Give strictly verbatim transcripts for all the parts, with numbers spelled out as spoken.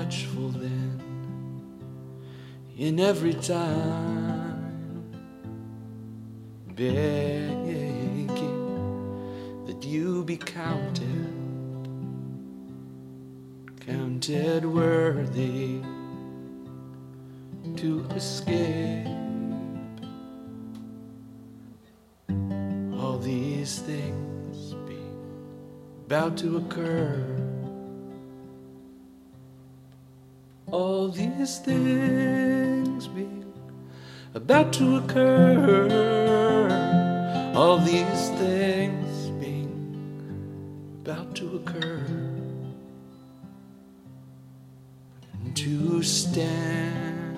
watchful then, in every time, begging that you be counted, counted worthy to escape all these things being about to occur. All these things being about to occur. All these things being about to occur. And to stand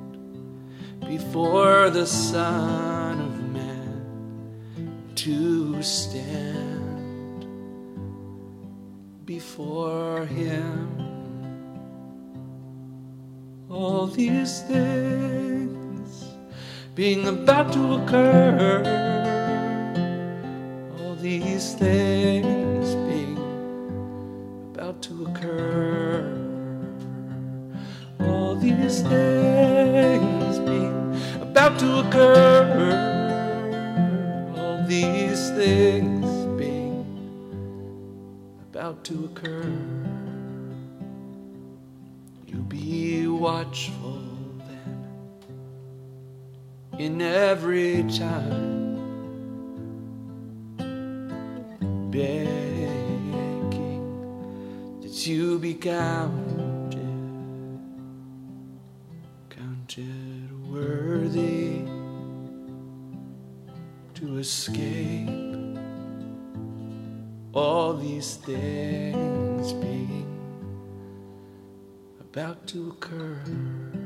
before the Son of Man, to stand before Him. All these things being about to occur. All these things being about to occur. All these things being about to occur. All these things being about to occur. You be watchful then, in every time, begging that you be counted, counted worthy to escape all these things being about to occur.